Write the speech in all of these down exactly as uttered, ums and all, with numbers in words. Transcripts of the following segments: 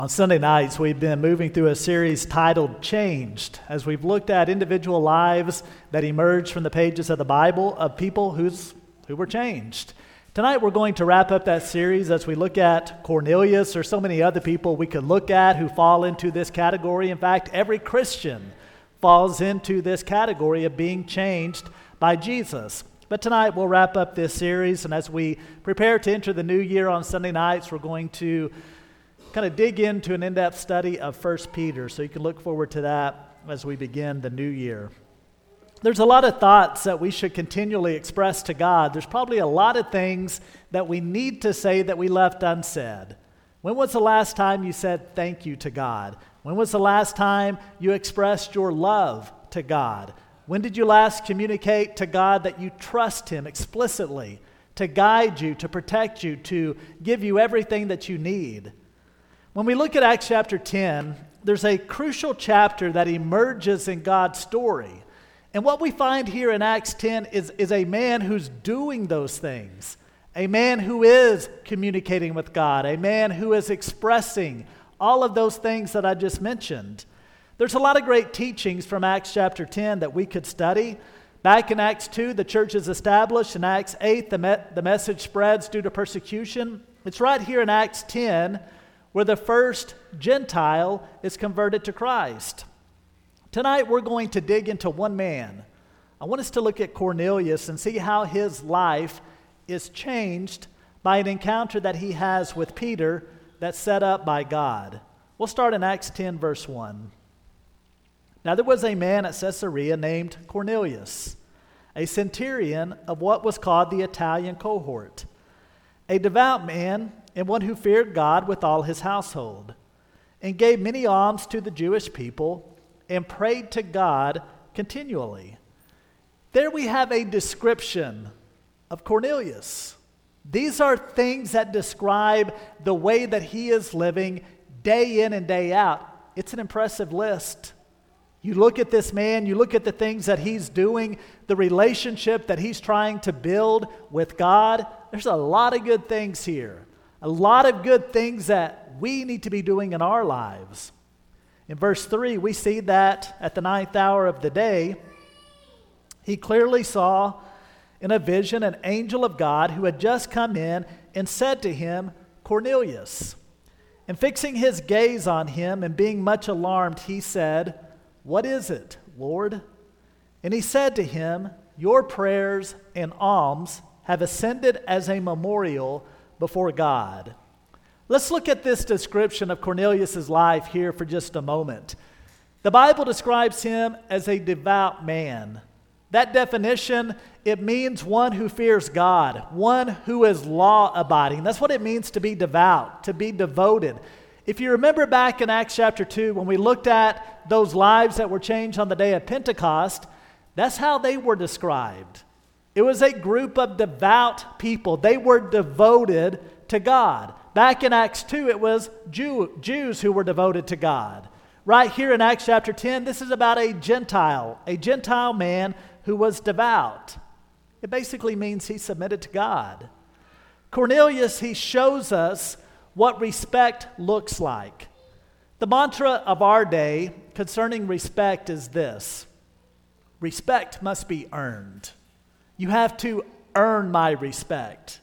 On Sunday nights, we've been moving through a series titled Changed, as we've looked at individual lives that emerged from the pages of the Bible of people who's, who were changed. Tonight, we're going to wrap up that series as we look at Cornelius or so many other people we could look at who fall into this category. In fact, every Christian falls into this category of being changed by Jesus. But tonight, we'll wrap up this series, and as we prepare to enter the new year on Sunday nights, we're going to kind of dig into an in-depth study of First Peter, so you can look forward to that as we begin the new year. There's a lot of thoughts that we should continually express to God. There's probably a lot of things that we need to say that we left unsaid. When was the last time you said thank you to God? When was the last time you expressed your love to God? When did you last communicate to God that you trust Him explicitly to guide you, to protect you, to give you everything that you need? When we look at Acts chapter ten, there's a crucial chapter that emerges in God's story. And what we find here in Acts ten is, is a man who's doing those things, a man who is communicating with God, a man who is expressing all of those things that I just mentioned. There's a lot of great teachings from Acts chapter ten that we could study. Back in Acts two, the church is established. In Acts eight, the, me- the message spreads due to persecution. It's right here in Acts ten where the first Gentile is converted to Christ. Tonight we're going to dig into one man. I want us to look at Cornelius and see how his life is changed by an encounter that he has with Peter that's set up by God. We'll start in Acts ten, verse one. Now there was a man at Caesarea named Cornelius, a centurion of what was called the Italian cohort, a devout man and one who feared God with all his household, and gave many alms to the Jewish people, and prayed to God continually. There we have a description of Cornelius. These are things that describe the way that he is living day in and day out. It's an impressive list. You look at this man, you look at the things that he's doing, the relationship that he's trying to build with God. There's a lot of good things here. A lot of good things that we need to be doing in our lives. In verse three, we see that at the ninth hour of the day, he clearly saw in a vision an angel of God who had just come in and said to him, Cornelius. And fixing his gaze on him and being much alarmed, he said, What is it, Lord? And he said to him, Your prayers and alms have ascended as a memorial before God. Let's look at this description of Cornelius' life here for just a moment. The Bible describes him as a devout man. That definition, it means one who fears God, one who is law-abiding. That's what it means to be devout, to be devoted. If you remember back in Acts chapter two, when we looked at those lives that were changed on the day of Pentecost, that's how they were described. It was a group of devout people. They were devoted to God. Back in Acts two, it was Jew, Jews who were devoted to God. Right here in Acts chapter ten, this is about a Gentile, a Gentile man who was devout. It basically means he submitted to God. Cornelius, he shows us what respect looks like. The mantra of our day concerning respect is this: respect must be earned. You have to earn my respect.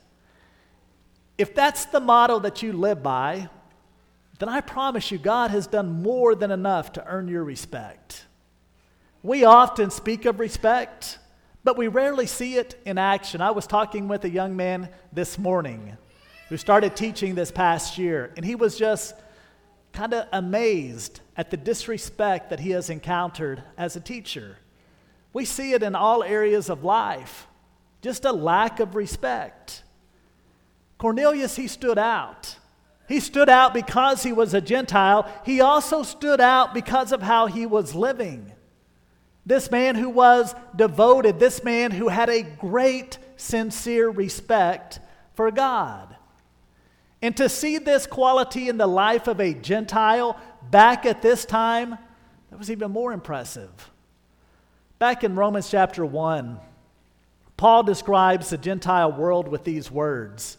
If that's the motto that you live by, then I promise you God has done more than enough to earn your respect. We often speak of respect, but we rarely see it in action. I was talking with a young man this morning who started teaching this past year, and he was just kind of amazed at the disrespect that he has encountered as a teacher. We see it in all areas of life, just a lack of respect. Cornelius, he stood out. He stood out because he was a Gentile. He also stood out because of how he was living. This man who was devoted, this man who had a great, sincere respect for God. And to see this quality in the life of a Gentile back at this time, that was even more impressive. Back in Romans chapter one, Paul describes the Gentile world with these words.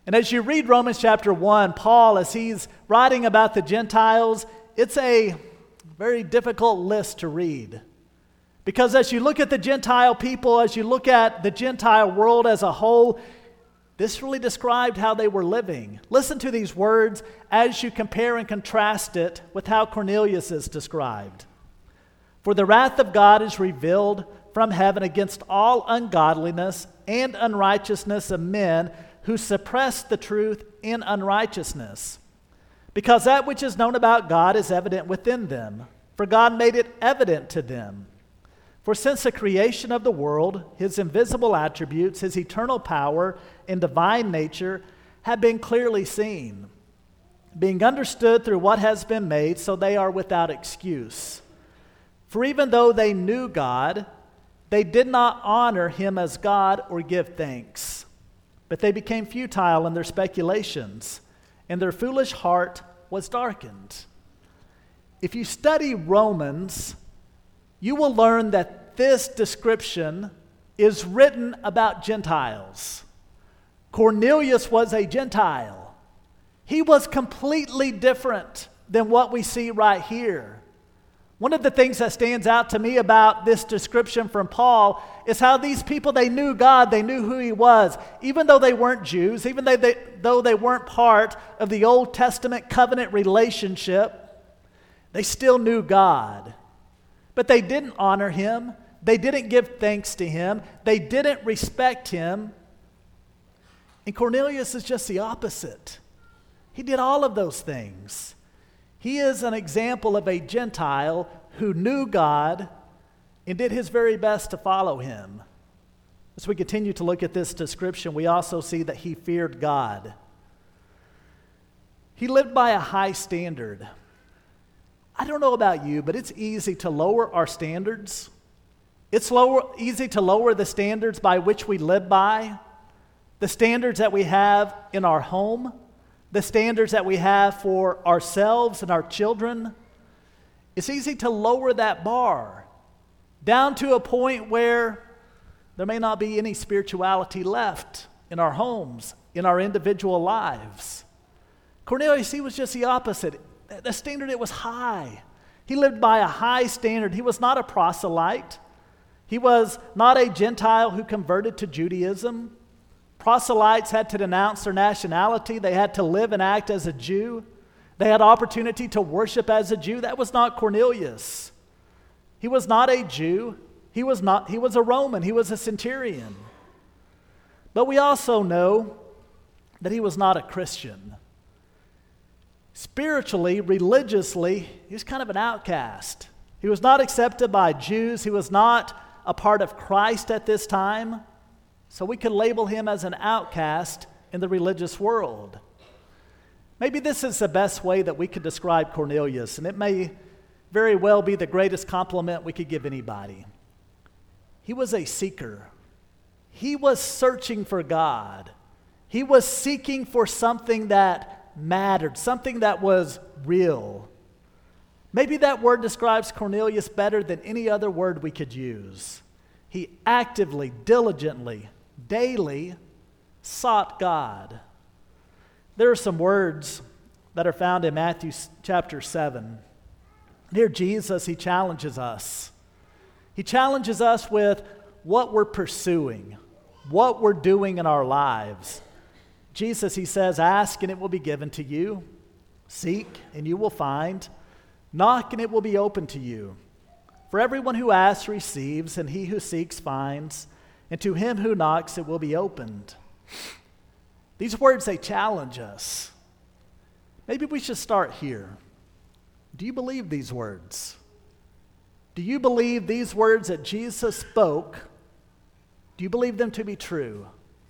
And as you read Romans chapter one, Paul, as he's writing about the Gentiles, it's a very difficult list to read. Because as you look at the Gentile people, as you look at the Gentile world as a whole, this really described how they were living. Listen to these words as you compare and contrast it with how Cornelius is described. For the wrath of God is revealed from heaven against all ungodliness and unrighteousness of men who suppress the truth in unrighteousness. Because that which is known about God is evident within them, for God made it evident to them. For since the creation of the world, his invisible attributes, his eternal power and divine nature have been clearly seen, being understood through what has been made, so they are without excuse. For even though they knew God, they did not honor him as God or give thanks, but they became futile in their speculations, and their foolish heart was darkened. If you study Romans, you will learn that this description is written about Gentiles. Cornelius was a Gentile. He was completely different than what we see right here. One of the things that stands out to me about this description from Paul is how these people, they knew God, they knew who he was. Even though they weren't Jews, even though they, though they weren't part of the Old Testament covenant relationship, they still knew God. But they didn't honor him. They didn't give thanks to him. They didn't respect him. And Cornelius is just the opposite. He did all of those things. He is an example of a Gentile who knew God and did his very best to follow him. As we continue to look at this description, we also see that he feared God. He lived by a high standard. I don't know about you, but it's easy to lower our standards. It's lower, easy to lower the standards by which we live by, the standards that we have in our home, the standards that we have for ourselves and our children. It's easy to lower that bar down to a point where there may not be any spirituality left in our homes, in our individual lives. Cornelius, he was just the opposite. The standard, it was high. He lived by a high standard. He was not a proselyte. He was not a Gentile who converted to Judaism. Proselytes had to denounce their nationality. They had to live and act as a Jew. They had opportunity to worship as a Jew. That was not Cornelius. He was not a Jew. He was not, he was a Roman. He was a centurion. But we also know that he was not a Christian. Spiritually, religiously, he was kind of an outcast. He was not accepted by Jews. He was not a part of Christ at this time. So we could label him as an outcast in the religious world. Maybe this is the best way that we could describe Cornelius, and it may very well be the greatest compliment we could give anybody. He was a seeker. He was searching for God. He was seeking for something that mattered, something that was real. Maybe that word describes Cornelius better than any other word we could use. He actively, diligently, daily sought God. There are some words that are found in Matthew chapter seven. Here Jesus, he challenges us. He challenges us with what we're pursuing, what we're doing in our lives. Jesus, he says, ask and it will be given to you. Seek and you will find. Knock and it will be open to you. For everyone who asks receives, and he who seeks finds, and to him who knocks it will be opened. These words, they challenge us. Maybe we should start here. Do you believe these words? Do you believe these words that Jesus spoke? Do you believe them to be true?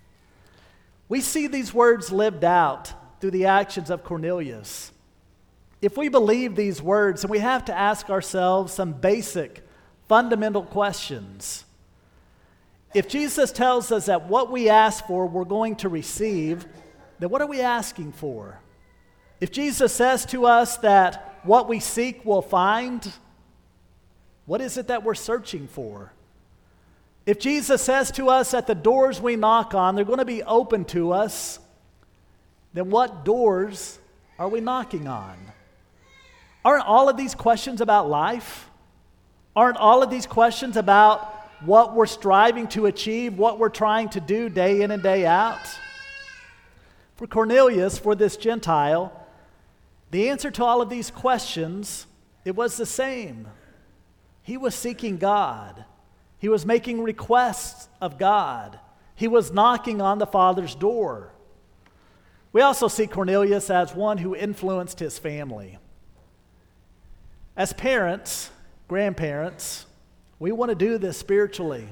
We see these words lived out through the actions of Cornelius. If we believe these words, then we have to ask ourselves some basic, fundamental questions. If Jesus tells us that what we ask for, we're going to receive, then what are we asking for? If Jesus says to us that what we seek we'll find, what is it that we're searching for? If Jesus says to us that the doors we knock on, they're going to be open to us, then what doors are we knocking on? Aren't all of these questions about life? Aren't all of these questions about what we're striving to achieve, what we're trying to do day in and day out? For Cornelius, for this Gentile, the answer to all of these questions, it was the same. He was seeking God. He was making requests of God. He was knocking on the Father's door. We also see Cornelius as one who influenced his family. As parents, grandparents, we want to do this spiritually.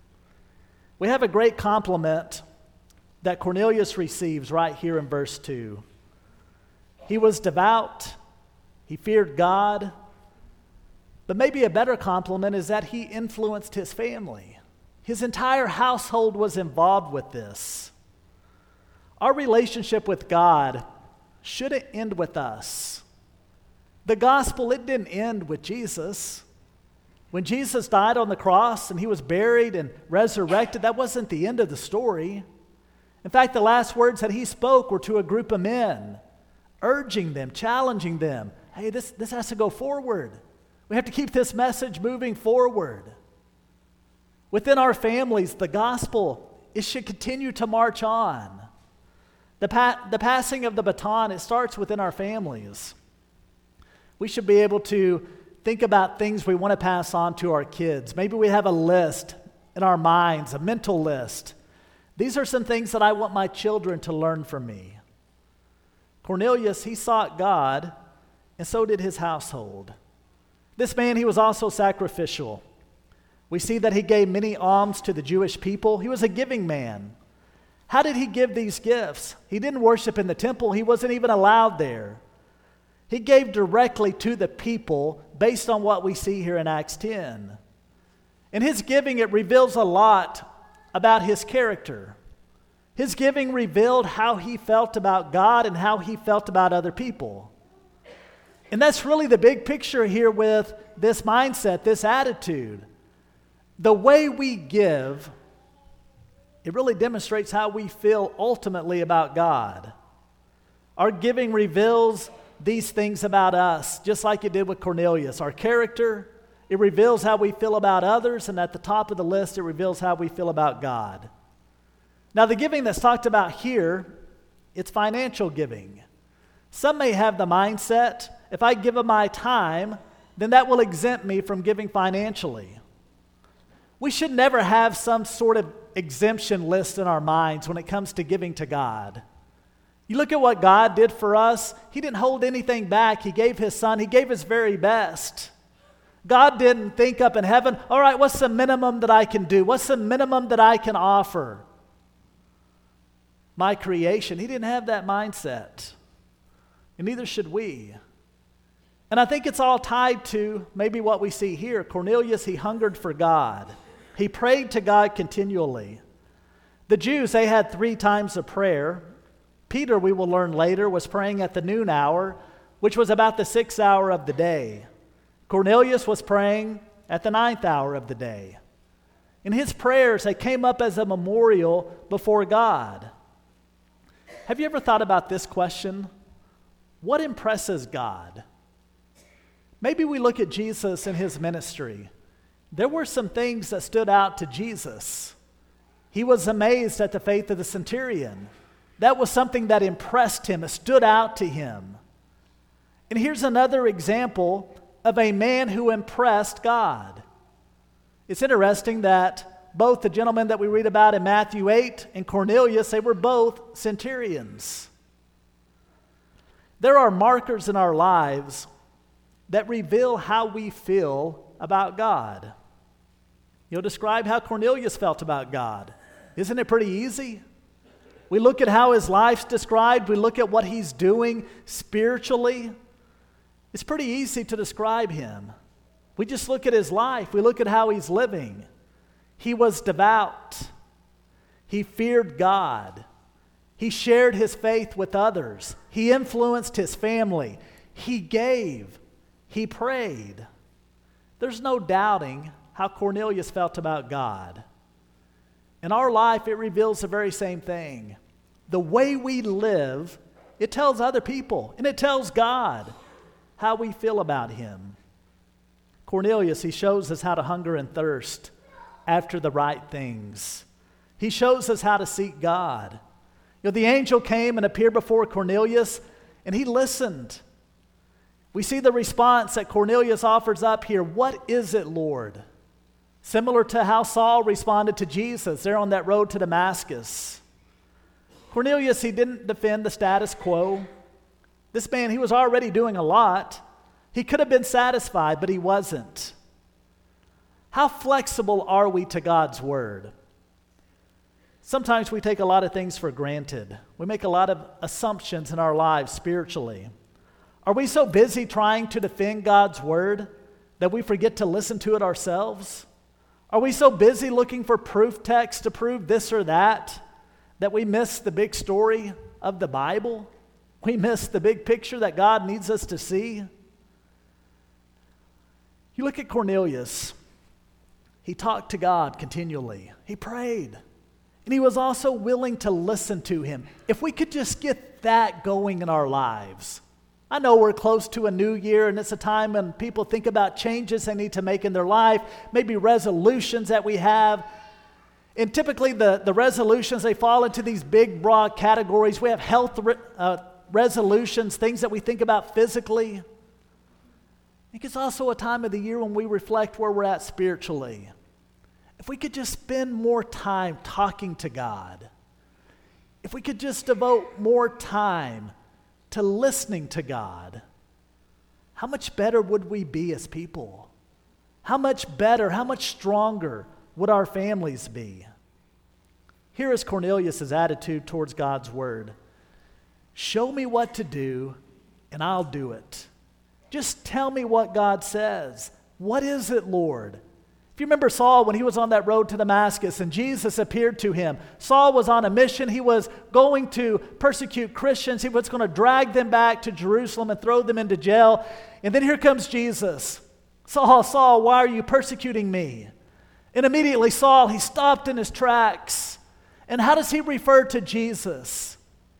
We have a great compliment that Cornelius receives right here in verse two. He was devout, he feared God, but maybe a better compliment is that he influenced his family. His entire household was involved with this. Our relationship with God shouldn't end with us. The gospel, it didn't end with Jesus. When Jesus died on the cross and he was buried and resurrected, that wasn't the end of the story. In fact, the last words that he spoke were to a group of men, urging them, challenging them. Hey, this, this has to go forward. We have to keep this message moving forward. Within our families, the gospel, it should continue to march on. The, pa- the passing of the baton, it starts within our families. We should be able to think about things we want to pass on to our kids. Maybe we have a list in our minds, a mental list. These are some things that I want my children to learn from me. Cornelius, he sought God, and so did his household. This man, he was also sacrificial. We see that he gave many alms to the Jewish people. He was a giving man. How did he give these gifts? He didn't worship in the temple. He wasn't even allowed there. He gave directly to the people based on what we see here in Acts ten. In his giving, it reveals a lot about his character. His giving revealed how he felt about God and how he felt about other people. And that's really the big picture here with this mindset, this attitude. The way we give, it really demonstrates how we feel ultimately about God. Our giving reveals these things about us, just like it did with Cornelius. Our character, it reveals how we feel about others, and at the top of the list, it reveals how we feel about God. Now, the giving that's talked about here, it's financial giving. Some may have the mindset, if I give of my time, then that will exempt me from giving financially. We should never have some sort of exemption list in our minds when it comes to giving to God. You look at what God did for us. He didn't hold anything back. He gave his son. He gave his very best. God didn't think up in heaven, all right, what's the minimum that I can do? What's the minimum that I can offer? My creation. He didn't have that mindset. And neither should we. And I think it's all tied to maybe what we see here. Cornelius, he hungered for God. He prayed to God continually. The Jews, they had three times of prayer. Peter, we will learn later, was praying at the noon hour, which was about the sixth hour of the day. Cornelius was praying at the ninth hour of the day. In his prayers, they came up as a memorial before God. Have you ever thought about this question? What impresses God? Maybe we look at Jesus and his ministry. There were some things that stood out to Jesus. He was amazed at the faith of the centurion. That was something that impressed him. It stood out to him. And here's another example of a man who impressed God. It's interesting that both the gentlemen that we read about in Matthew eight and Cornelius, they were both centurions. There are markers in our lives that reveal how we feel about God. You'll describe how Cornelius felt about God. Isn't it pretty easy? We look at how his life's described. We look at what he's doing spiritually. It's pretty easy to describe him. We just look at his life. We look at how he's living. He was devout. He feared God. He shared his faith with others. He influenced his family. He gave. He prayed. There's no doubting how Cornelius felt about God. In our life, it reveals the very same thing. The way we live It tells other people, and it tells God how we feel about him. Cornelius, he shows us how to hunger and thirst after the right things. He shows us how to seek God. You know, the angel came and appeared before Cornelius, and he listened. We see the response that Cornelius offers up here. What is it, Lord? Similar to how Saul responded to Jesus there on that road to Damascus. Cornelius, he didn't defend the status quo. This man, he was already doing a lot. He could have been satisfied, but he wasn't. How flexible are we to God's word? Sometimes we take a lot of things for granted. We make a lot of assumptions in our lives spiritually. Are we so busy trying to defend God's word that we forget to listen to it ourselves? Are we so busy looking for proof texts to prove this or that that we miss the big story of the Bible? We miss the big picture that God needs us to see? You look at Cornelius. He talked to God continually. He prayed. And he was also willing to listen to him. If we could just get that going in our lives. I know we're close to a new year, and it's a time when people think about changes they need to make in their life, maybe resolutions that we have. And typically the, the resolutions, they fall into these big, broad categories. We have health re- uh, resolutions, things that we think about physically. I think it's also a time of the year when we reflect where we're at spiritually. If we could just spend more time talking to God, if we could just devote more time to listening to God, how much better would we be as people? How much better, how much stronger would our families be? Here is Cornelius' attitude towards God's word. Show me what to do, and I'll do it. Just tell me what God says. What is it, Lord? If you remember Saul, when he was on that road to Damascus and Jesus appeared to him, Saul was on a mission. He was going to persecute Christians. He was going to drag them back to Jerusalem and throw them into jail. And then here comes Jesus. Saul, Saul, why are you persecuting me? And immediately Saul, he stopped in his tracks. And how does he refer to Jesus?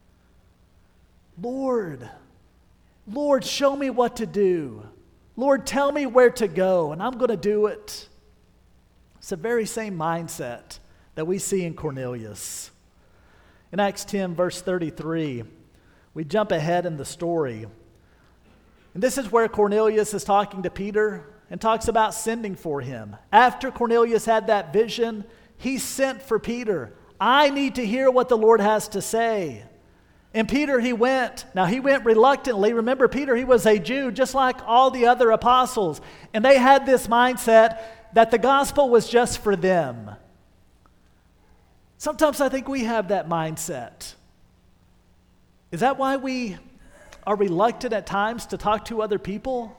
Lord, Lord, show me what to do. Lord, tell me where to go, and I'm going to do it. It's the very same mindset that we see in Cornelius. In Acts ten, verse thirty-three, we jump ahead in the story. And this is where Cornelius is talking to Peter and talks about sending for him. After Cornelius had that vision, he sent for Peter. I need to hear what the Lord has to say. And Peter, he went. Now, he went reluctantly. Remember, Peter, he was a Jew, just like all the other apostles. And they had this mindset that the gospel was just for them. Sometimes I think we have that mindset. Is that why we are reluctant at times to talk to other people?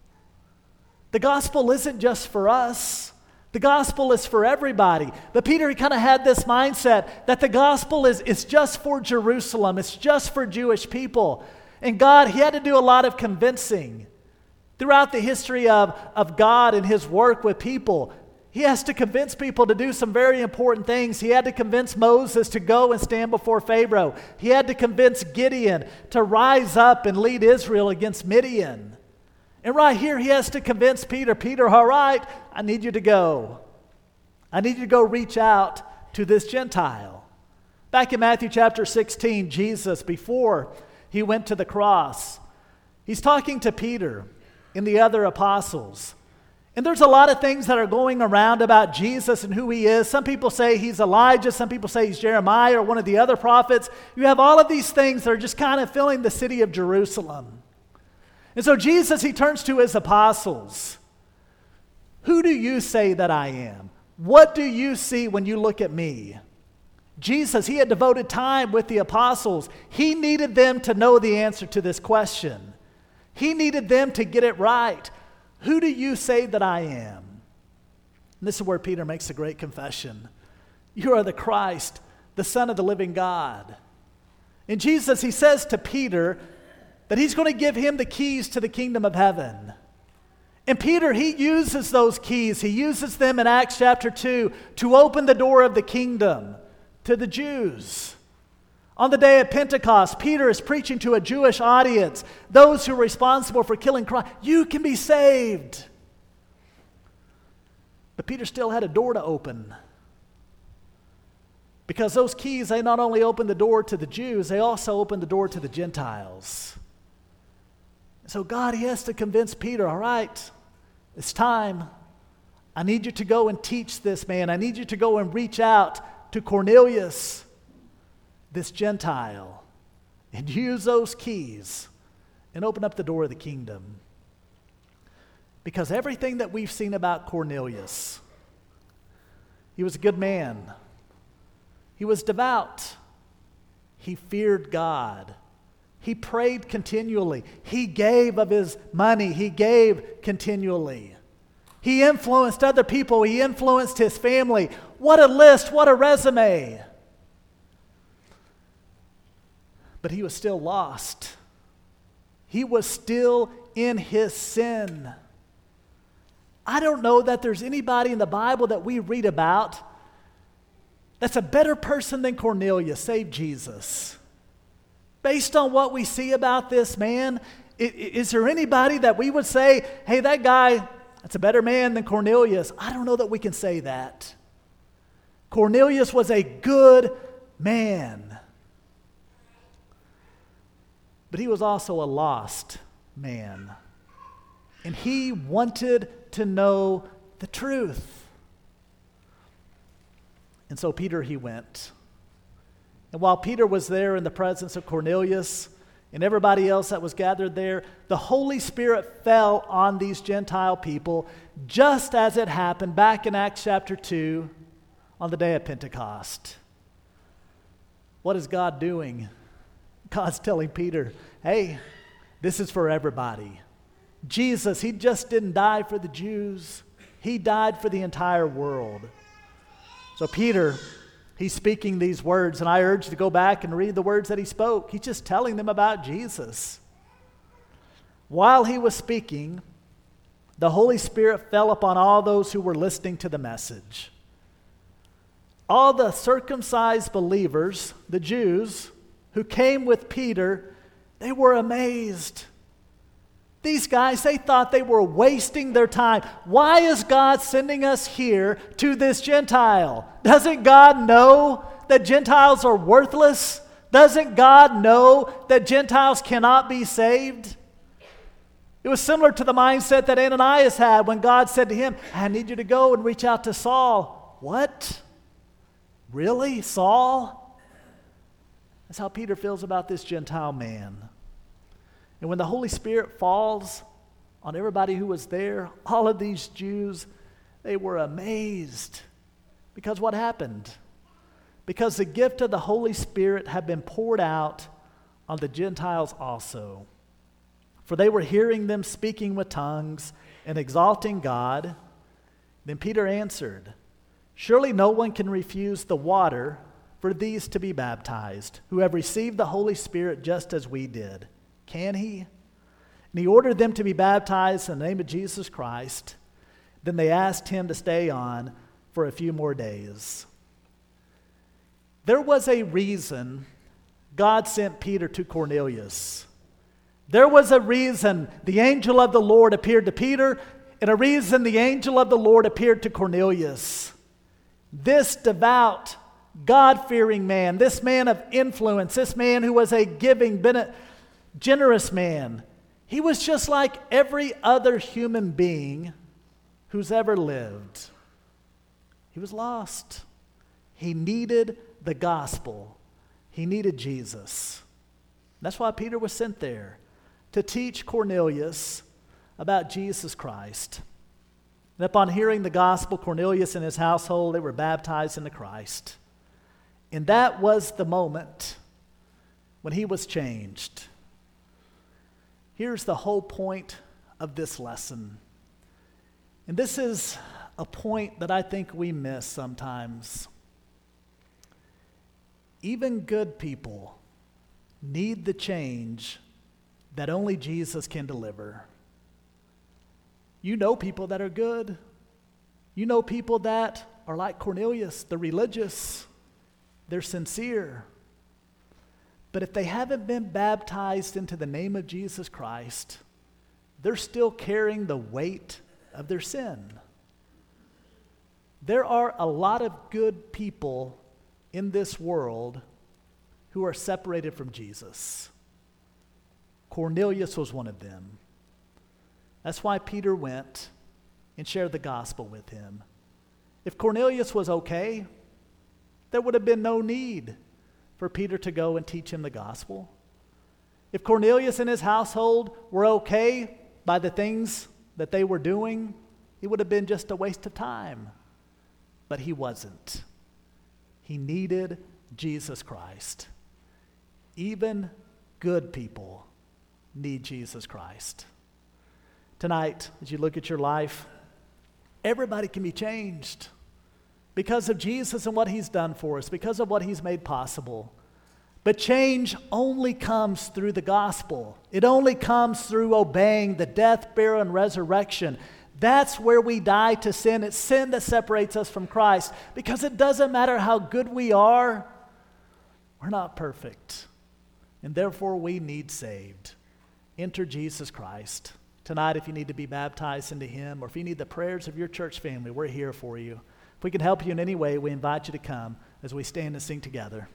The gospel isn't just for us. The gospel is for everybody. But Peter, he kind of had this mindset that the gospel is, is just for Jerusalem. It's just for Jewish people. And God, he had to do a lot of convincing. Throughout the history of, of God and his work with people, he has to convince people to do some very important things. He had to convince Moses to go and stand before Pharaoh. He had to convince Gideon to rise up and lead Israel against Midian. And right here, he has to convince Peter, Peter, all right, I need you to go. I need you to go reach out to this Gentile. Back in Matthew chapter sixteen, Jesus, before he went to the cross, he's talking to Peter and the other apostles. And there's a lot of things that are going around about Jesus and who he is. Some people say he's Elijah. Some people say he's Jeremiah or one of the other prophets. You have all of these things that are just kind of filling the city of Jerusalem. And so Jesus, he turns to his apostles. Who do you say that I am? What do you see when you look at me? Jesus, he had devoted time with the apostles. He needed them to know the answer to this question. He needed them to get it right. Who do you say that I am? And this is where Peter makes a great confession. You are the Christ, the Son of the living God. And Jesus, he says to Peter that he's going to give him the keys to the kingdom of heaven. And Peter, he uses those keys. He uses them in Acts chapter two to open the door of the kingdom to the Jews. On the day of Pentecost, Peter is preaching to a Jewish audience, those who are responsible for killing Christ. You can be saved. But Peter still had a door to open. Because those keys, they not only opened the door to the Jews, they also opened the door to the Gentiles. So God, he has to convince Peter, all right, it's time. I need you to go and teach this man. I need you to go and reach out to Cornelius, this Gentile, and use those keys and open up the door of the kingdom. Because everything that we've seen about Cornelius, he was a good man. He was devout. He feared God. He prayed continually. He gave of his money. He gave continually. He influenced other people. He influenced his family. What a list, what a resume. But he was still lost. He was still in his sin. I don't know that there's anybody in the Bible that we read about that's a better person than Cornelius, save Jesus. Based on what we see about this man, is there anybody that we would say, hey, that guy, that's a better man than Cornelius? I don't know that we can say that. Cornelius was a good man. But he was also a lost man. And he wanted to know the truth. And so Peter, he went. And while Peter was there in the presence of Cornelius and everybody else that was gathered there, the Holy Spirit fell on these Gentile people, just as it happened back in Acts chapter two on the day of Pentecost. What is God doing? God's telling Peter, hey, this is for everybody. Jesus, he just didn't die for the Jews. He died for the entire world. So Peter, he's speaking these words, and I urge you to go back and read the words that he spoke. He's just telling them about Jesus. While he was speaking, the Holy Spirit fell upon all those who were listening to the message. All the circumcised believers, the Jews, who came with Peter, they were amazed. These guys, they thought they were wasting their time. Why is God sending us here to this Gentile? Doesn't God know that Gentiles are worthless? Doesn't God know that Gentiles cannot be saved? It was similar to the mindset that Ananias had when God said to him, I need you to go and reach out to Saul. What? Really? Saul? That's how Peter feels about this Gentile man. And when the Holy Spirit falls on everybody who was there, all of these Jews, they were amazed. Because what happened? Because the gift of the Holy Spirit had been poured out on the Gentiles also. For they were hearing them speaking with tongues and exalting God. Then Peter answered, surely no one can refuse the water for these to be baptized, who have received the Holy Spirit just as we did. Can he? And he ordered them to be baptized in the name of Jesus Christ. Then they asked him to stay on for a few more days. There was a reason God sent Peter to Cornelius. There was a reason the angel of the Lord appeared to Peter, and a reason the angel of the Lord appeared to Cornelius. This devout, God-fearing man, this man of influence, this man who was a giving, generous man, he was just like every other human being who's ever lived. He was lost. He needed the gospel. He needed Jesus. That's why Peter was sent there, to teach Cornelius about Jesus Christ. And upon hearing the gospel, Cornelius and his household, they were baptized into Christ. And that was the moment when he was changed. Here's the whole point of this lesson. And this is a point that I think we miss sometimes. Even good people need the change that only Jesus can deliver. You know people that are good. You know people that are like Cornelius, they're religious, they're sincere. But if they haven't been baptized into the name of Jesus Christ, they're still carrying the weight of their sin. There are a lot of good people in this world who are separated from Jesus. Cornelius was one of them. That's why Peter went and shared the gospel with him. If Cornelius was okay, there would have been no need for Peter to go and teach him the gospel. If Cornelius and his household were okay by the things that they were doing, it would have been just a waste of time. But he wasn't. He needed Jesus Christ. Even good people need Jesus Christ. Tonight, as you look at your life, everybody can be changed because of Jesus and what he's done for us, because of what he's made possible. But change only comes through the gospel. It only comes through obeying the death, burial, and resurrection. That's where we die to sin. It's sin that separates us from Christ, because it doesn't matter how good we are, we're not perfect. And therefore we need saved. Enter Jesus Christ. Tonight, if you need to be baptized into him, or if you need the prayers of your church family, we're here for you. If we can help you in any way, we invite you to come as we stand and sing together.